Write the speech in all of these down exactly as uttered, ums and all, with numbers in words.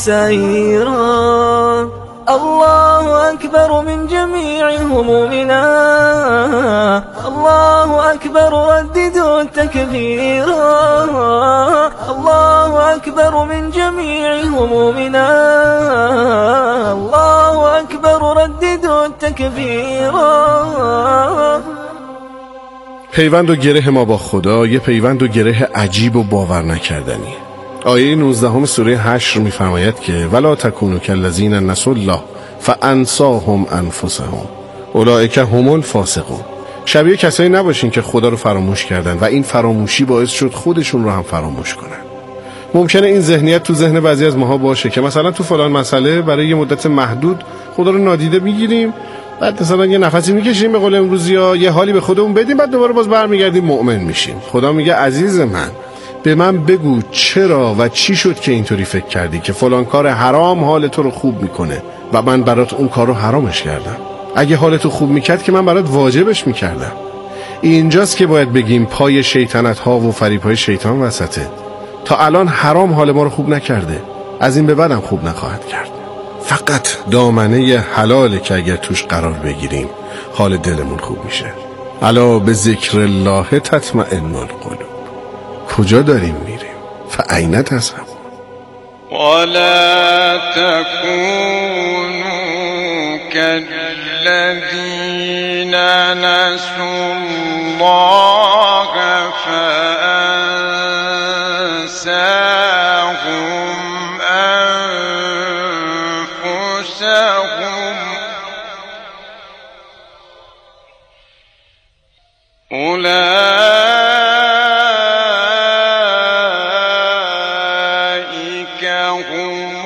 سيرا الله أكبر من جميع همومنا الله أكبر رددوا التكبيرا الله أكبر من جميع همومنا الله أكبر رددوا التكبيرا. پیوند و گره ما با خدا یه پیوند و گره عجیب و باور نکردنی. آیه نوزدهم سوره حشر می‌فرماید که ولا تکونوا کالذین نسوا الله فانساهم انفسهم اولئک هم الفاسقون. شبیه کسایی نباشین که خدا رو فراموش کردن و این فراموشی باعث شد خودشون رو هم فراموش کنن. ممکنه این ذهنیت تو ذهن بعضی از ماها باشه که مثلا تو فلان مسئله برای یه مدت محدود خدا رو نادیده میگیریم، بعد مثلا یه نفسی میکشیم به قول امروزی‌ها، یه حالی به خودمون بدیم، بعد دوباره باز برمیگردیم مؤمن میشیم. خدا میگه عزیز من به من بگو چرا و چی شد که اینطوری فکر کردی که فلان کار حرام حال تو رو خوب میکنه و من برات اون کار رو حرامش کردم. اگه حالتو خوب میکرد که من برات واجبش میکردم. اینجاست که باید بگیم پای شیطنت ها و فریب های شیطان وسطه. تا الان حرام حال ما رو خوب نکرده، از این به بعدم خوب نخواهد کرد. فقط دامنه حلاله که اگر توش قرار بگیریم حال دلمون خوب میشه. الا به ذکر الله تطمئن القلوب. کجا داریم میریم؟ فأین تذهبون؟ ولا تكونوا كالذين نسوا الله فأنساهم أنفسهم أولئك هم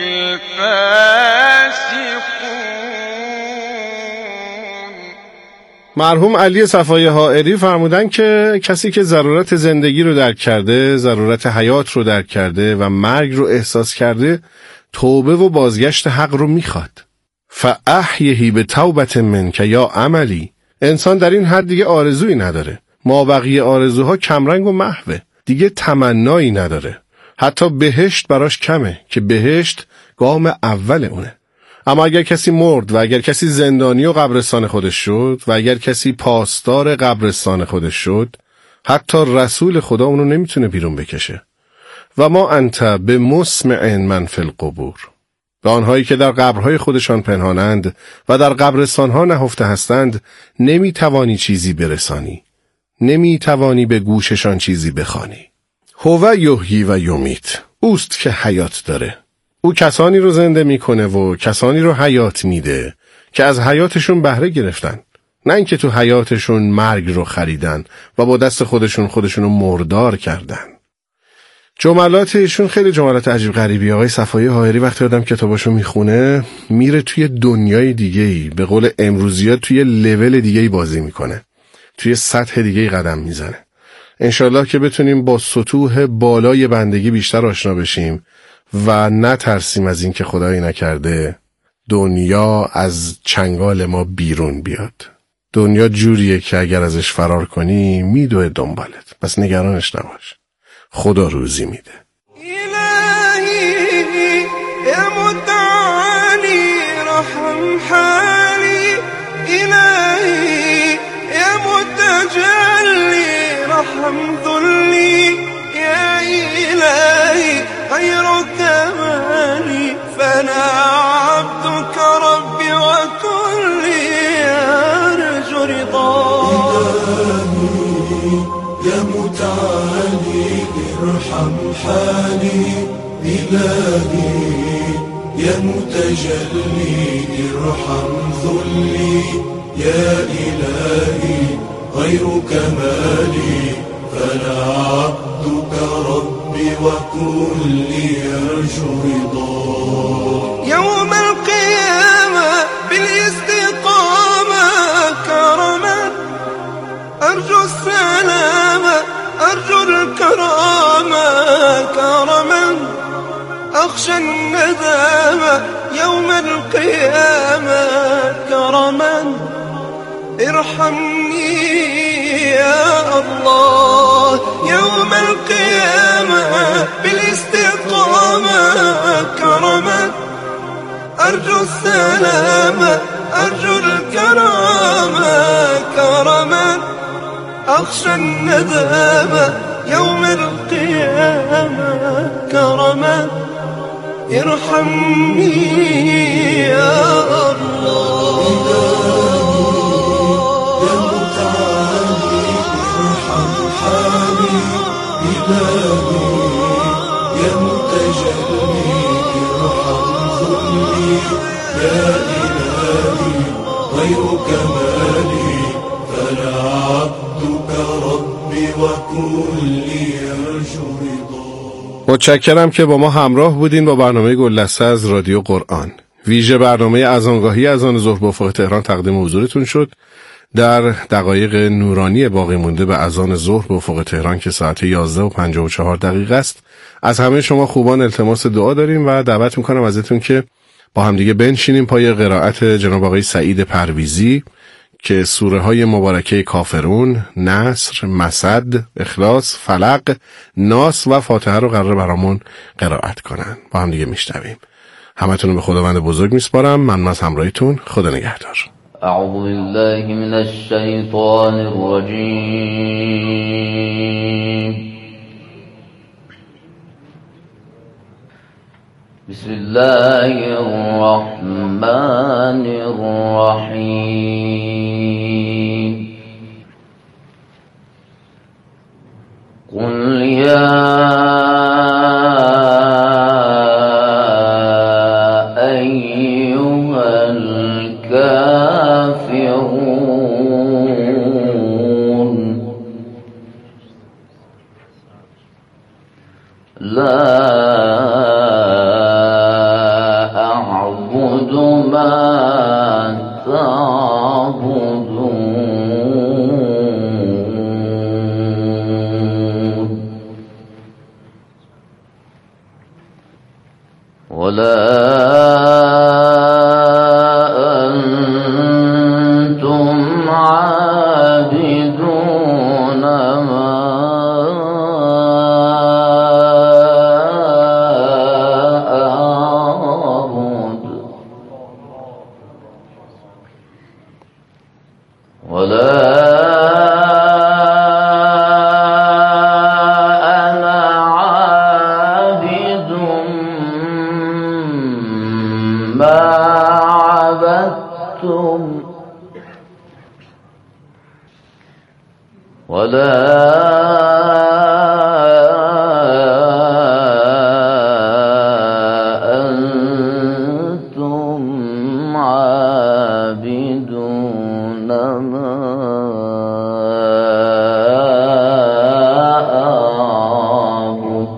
الفاسقون. مرحوم علی صفای حائری فرمودن که کسی که ضرورت زندگی رو درک کرده، ضرورت حیات رو درک کرده و مرگ رو احساس کرده، توبه و بازگشت حق رو میخواد. فاحیهی به توبت منک یا عملی. انسان در این حد دیگه آرزویی نداره. ما بقیه آرزوها کمرنگ و محوه، دیگه تمنایی نداره. حتی بهشت براش کمه که بهشت گام اول اونه. اما اگر کسی مرد و اگر کسی زندانی و قبرستان خودش شد و اگر کسی پاسدار قبرستان خودش شد، حتی رسول خدا اونو نمیتونه بیرون بکشه. و ما انت به مسمع من فی القبور. و آنهایی که در قبرهای خودشان پنهانند و در قبرستانها نهفته هستند نمیتوانی چیزی برسانی، نمیتوانی به گوششان چیزی بخوانی. هو یحیی و یمیت. اوست که حیات داره. او کسانی رو زنده میکنه و کسانی رو حیات میده که از حیاتشون بهره گرفتن، نه اینکه تو حیاتشون مرگ رو خریدن و با دست خودشون خودشون رو مردار کردن. جملات ایشون خیلی جملات عجیب غریبی. آقای صفای حائری وقتی آدم کتاباشو میخونه میره توی دنیای دیگه‌ای، به قول امروزی‌ها توی لول دیگه‌ای بازی میکنه، توی سطح دیگه‌ای قدم میزنه. انشالله که بتونیم با سطوح بالای بندگی بیشتر آشنا بشیم و نترسیم از این که خدایی نکرده دنیا از چنگال ما بیرون بیاد. دنیا جوریه که اگر ازش فرار کنی میدوه دنبالت، پس نگرانش نباش، خدا روزی میده. الهی یا متعالی رحم حالی، الهی یا متجلی رحم ذلی، یا الهی غیر کمالی فنا عبدك ربی و کلی ارجو رضا. يا متعالي ارحم حالي، إلهي يا متجلي ارحم ذلي، يا إلهي غير كمالي فلا عبدك ربي وكلي يرجو رضاك. يوم القيامة بالاستقامة كرما أرجو السلامة أرجو الكرامة كرما، أخشى الندامة يوم القيامة كرما، ارحمني يا الله يوم القيامة بالاستقامة الاستقامة كرما أرجو السلامة أرجو الكرامة كرما أخشى الندامة يوم القيامة كرما ارحمني يا الله يا متعالي ارحم حالي إلهي يا متجلي ارحم ذلي يا إلهي غير كمالي فلا عبدك ربي وكلي يرجو رضا. متشکرم که با ما همراه بودین با برنامه گلدسته از رادیو قرآن. ویژه برنامه اذانگاهی اذان ظهر به افق تهران تقدیم حضورتون شد در دقایق نورانی باقی مونده به اذان ظهر به افق تهران که ساعت یازده و پنجاه و چهار دقیقه است. از همه شما خوبان التماس دعا داریم و دعوت میکنم ازتون که با همدیگه بنشینیم پای قرائت جناب آقای سعید پرویزی که سوره های مبارکه کافرون، نصر، مسد، اخلاص، فلق، ناس و فاتحه رو قرار برامون قرائت کنن. با هم دیگه میشنویم. همتون رو به خداوند بزرگ میسپارم. من از همراهیتون. خدا نگهدار. اعوذ بالله من الشیطان الرجیم. بسم الله الرحمن الرحیم. قل یا أيها الكافرون لا أعبد ما تعبدون ولا أنتم عابدون ما أعبد ولا ولا أنتم عابدون ما أعبد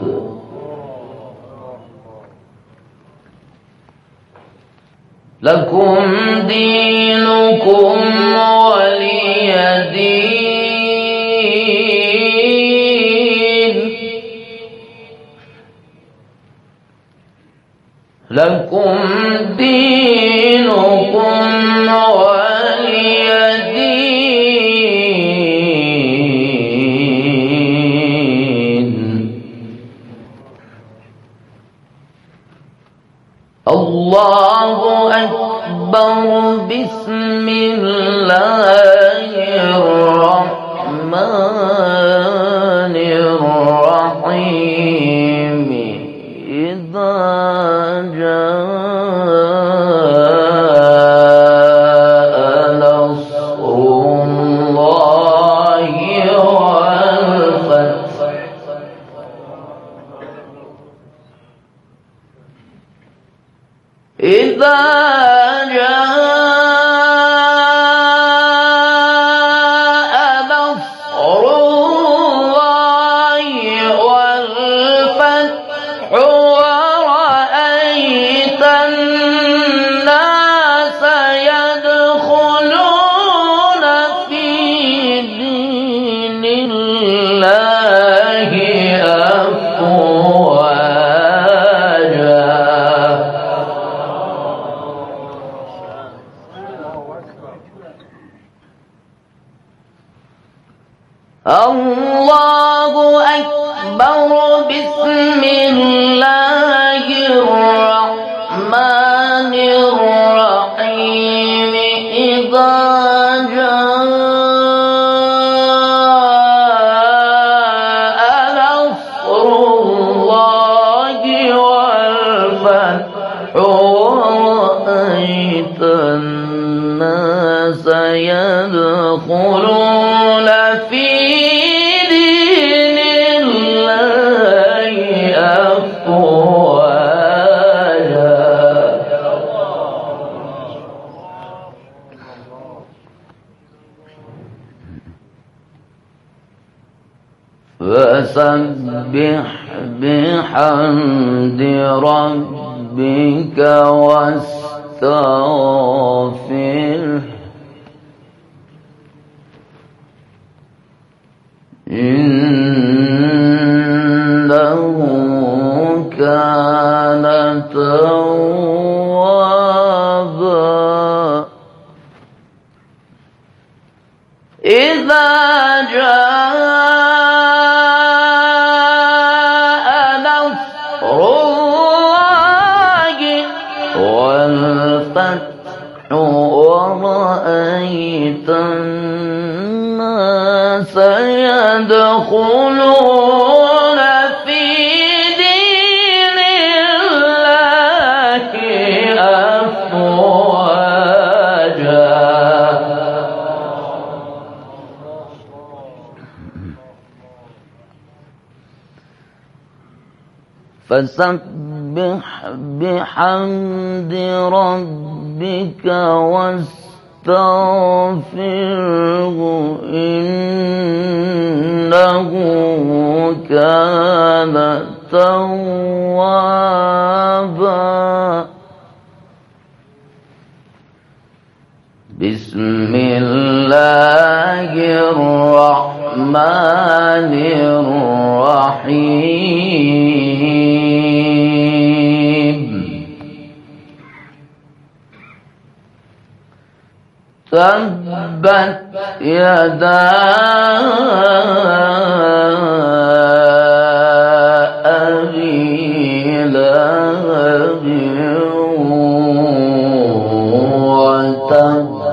لكم دينكم ولي دين لكم دينكم ولي دين. الله أكبر. بسم الله الرحمن الرحيم. إذا جاء نصر الله والفتح إذا جاء نصر الله والفتح ورأيت الناس يدخلون في دين الله أفواجا ورأيت الناس يدخلون في دين الله أفواجا فسبح بحمد ربك واستغفره إنه كان توابا إذا جاء نصر الله والفتح ورأيت الناس يدخلون في دين الله أفواجا فسبح بحمد ربك واستغفره إنه كان توابا بسم الله الرحمن الرحيم تبت يدا أبي لهب وتب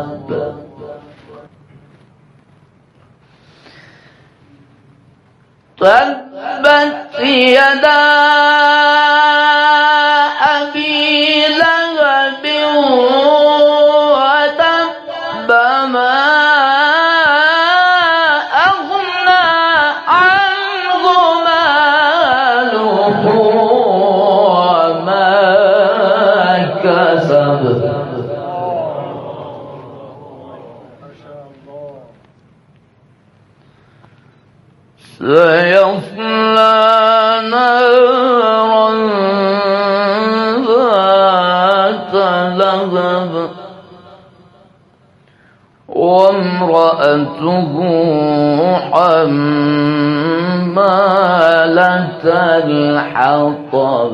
تبت يدا أبي لهب وتب ما أغنى عنه ماله وما كسب سيصلى نارا ذات لهب وامرأته حمالة الحطب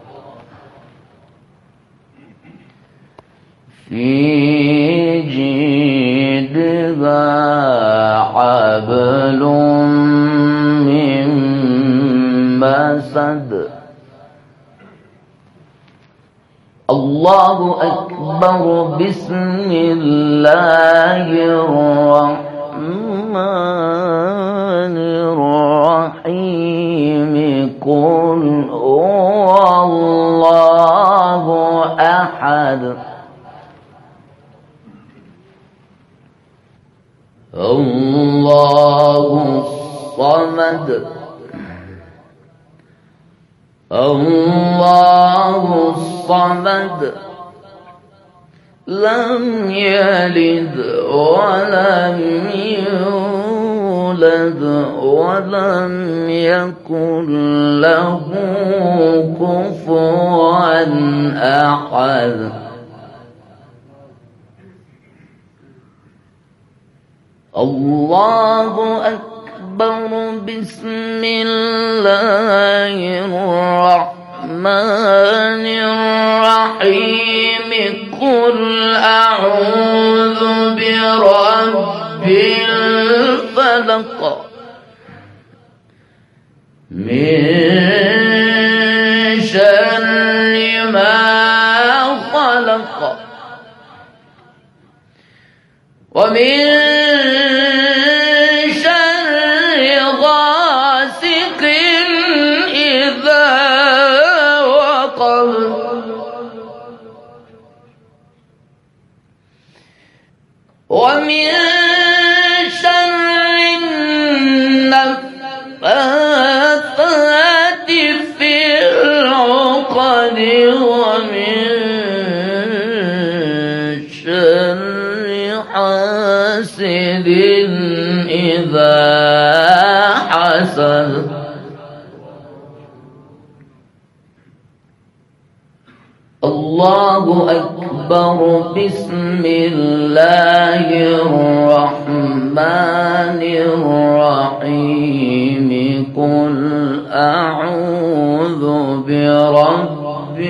في جيدها حبل من مسد الله أكبر بسم الله الرحمن الرحيم قل هو الله أحد الله الصمد الله الصمد لم يلد ولم يولد ولم يكن له كفوا أحد الله أكبر بسم الله الرحمن الرحيم قل أعوذ برب الفلق من شر ما خلق ومن شر غاسق إذا وقب ومن شر النفاثات في العقد ومن شر حاسد إذا حسد. الله أكبر. بسم الله الرحمن الرحيم. قل أعوذ برب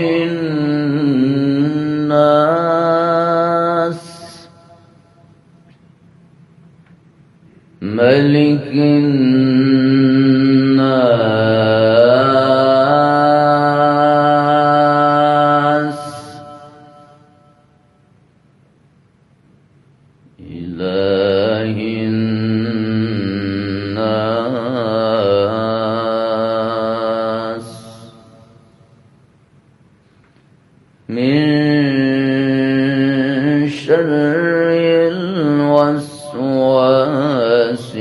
الناس ملك الناس إله الناس من شر الوسواس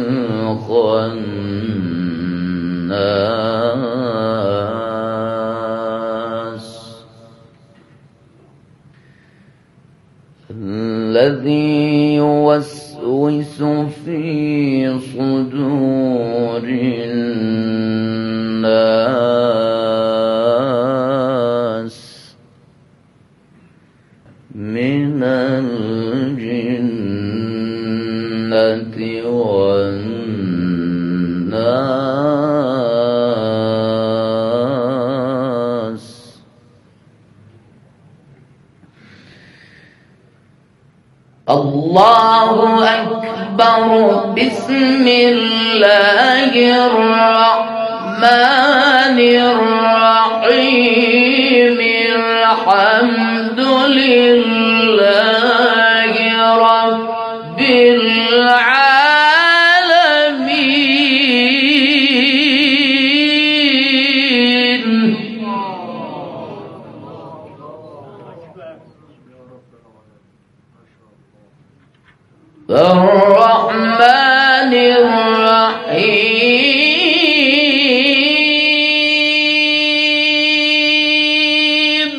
الخناس الذي يوسوس في صدور الناس من الجنة والناس. الله أكبر. بسم الله الرحمن الرحيم. الحمد لله رب العالمين. الرحمن الرحيم.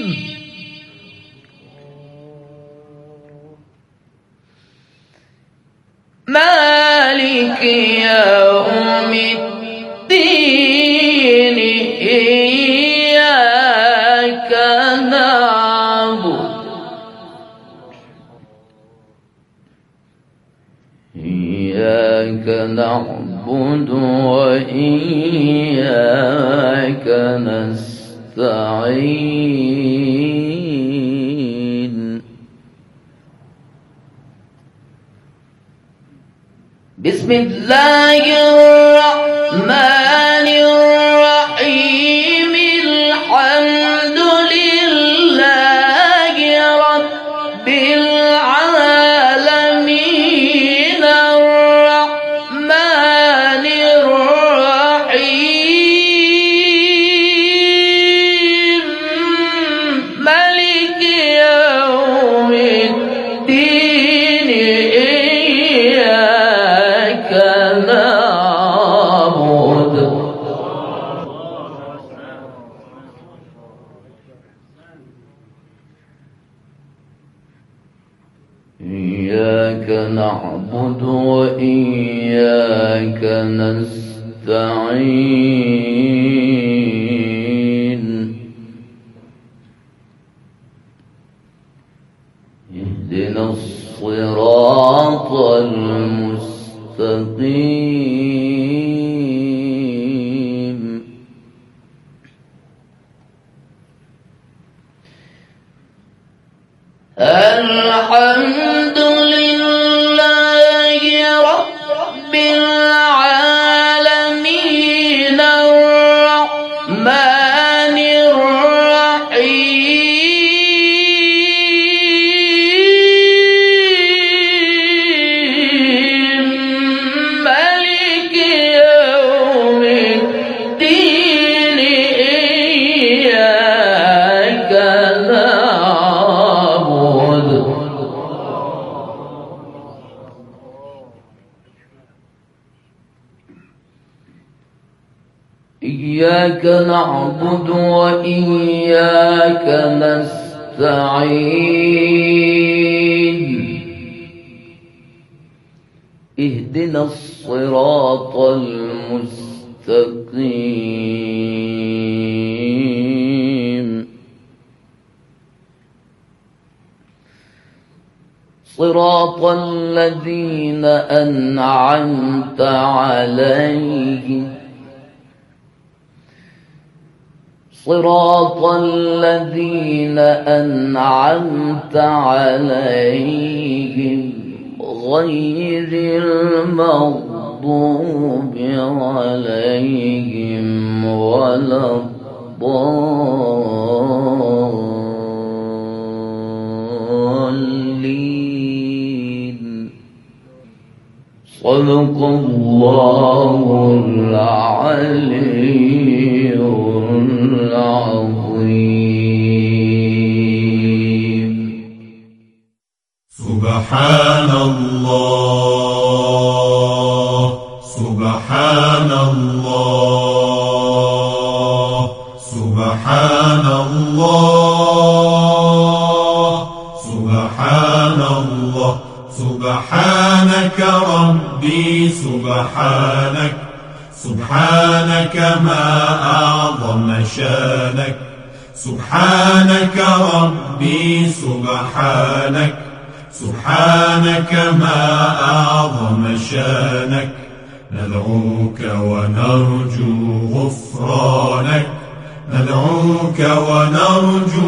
مالك يوم الدين. إياك نعبد إياك نعبد وإياك نستعين. بسم الله الرحمن الرحيم. الحمد لله رب العالمين. الرحمن الرحيم. مالك يوم الدين. إياك نعبد إياك نعبد وإياك نستعين. اهدنا الصراط المستقيم. الحمد لله رب العالمين. الرحمن الرحيم. مالك يوم الدين. إياك نعبد إياك نعبد وإياك نستعين اهدنا الصراط المستقيم صراط الذين أنعمت عليهم صراط الذين أنعمت عليهم غير المغضوب عليهم ولا الضالين صدق الله العلي العظيم. سبحان الله سبحان الله سبحان الله سبحان الله سبحانك ربي سبحانك سبحانك ما أعظم شانك سبحانك ربي سبحانك سبحانك ما أعظم شانك ندعوك ونرجو غفرانك ندعوك ونرجو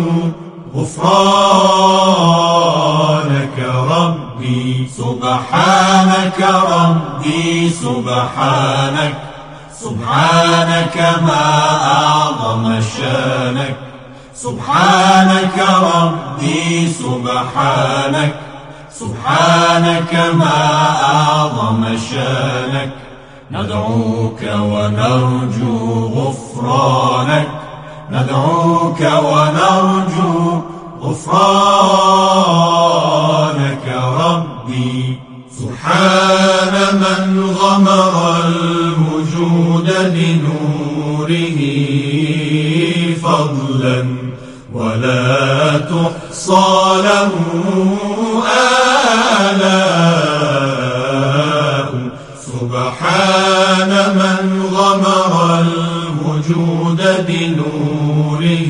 غفرانك ربي سبحانك ربي سبحانك سبحانك ما أعظم شانك سبحانك ربي سبحانك سبحانك ما أعظم شانك ندعوك ونرجو غفرانك ندعوك ونرجو غفرانك ربي سبحان من غمر الوجود بنوره فضلا ولا تحصى له آلاء سبحان من غمر الوجود بنوره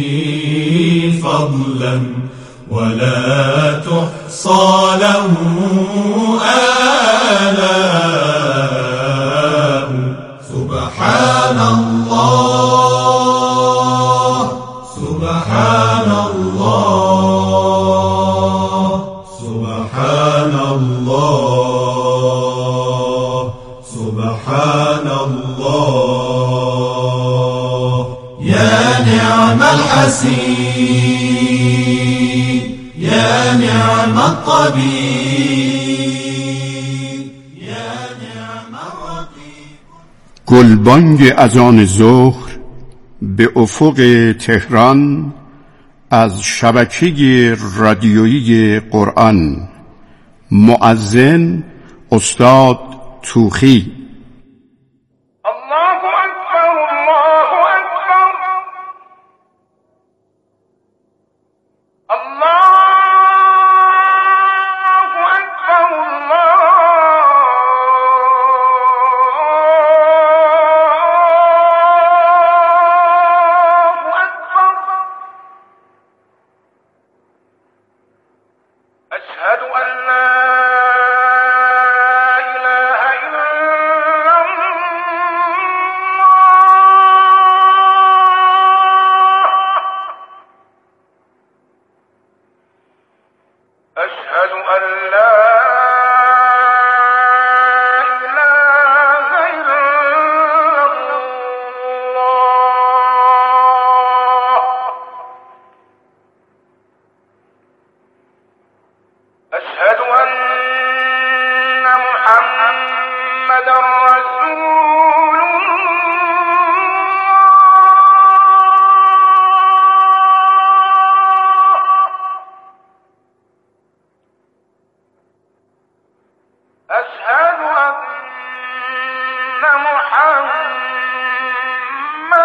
فضلا ولا تحصى له آلاء سبحان الله سبحان الله سبحان الله سبحان الله يا نعم الحسين يا نعم الطبيب يا نعم الرقيب. گلبانگ اذان ظهر به افق تهران از شبکه رادیویی قرآن. مؤذن استاد توخی. الله أكبر الله أكبر الله أكبر الله أكبر. أشهد أن لا إله إلا أشهد أن لا إله إلا الله. أشهد أن محمدا رسول أشهد أن محمدا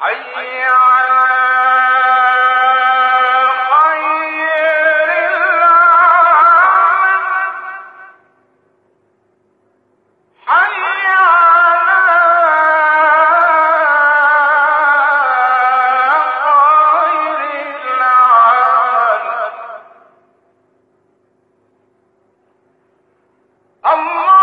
حي على خير العمل حي على خير العمل الله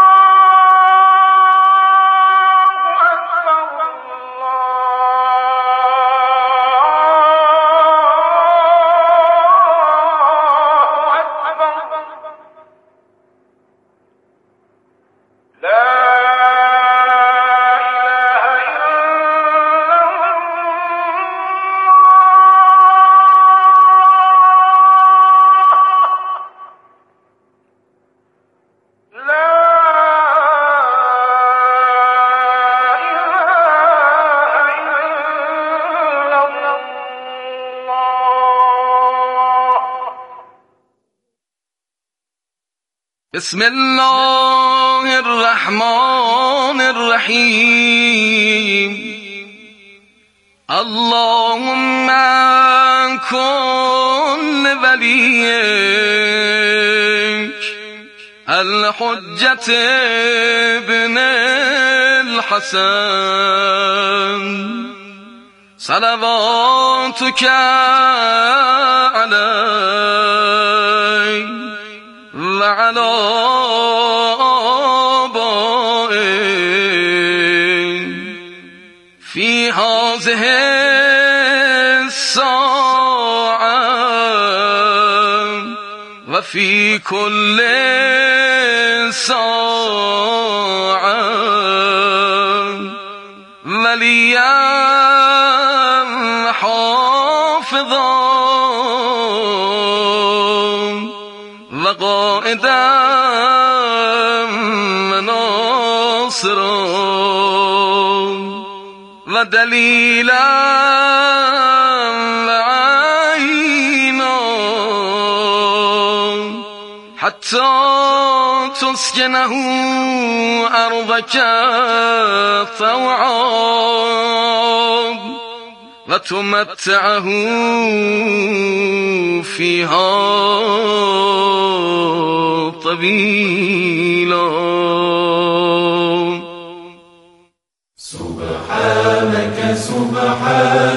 بسم الله الرحمن الرحيم اللهم كن لوليك الحجة ابن الحسن صلواتك عليه وعلى آبائه في هذه الساعة وفي كل ساعة وليا حافظا وقائدا وناصرا ودليلا وعينا حتى تسكنه أرضك طوعا وتمتعه فيها طويلا. سبحانك سبحانك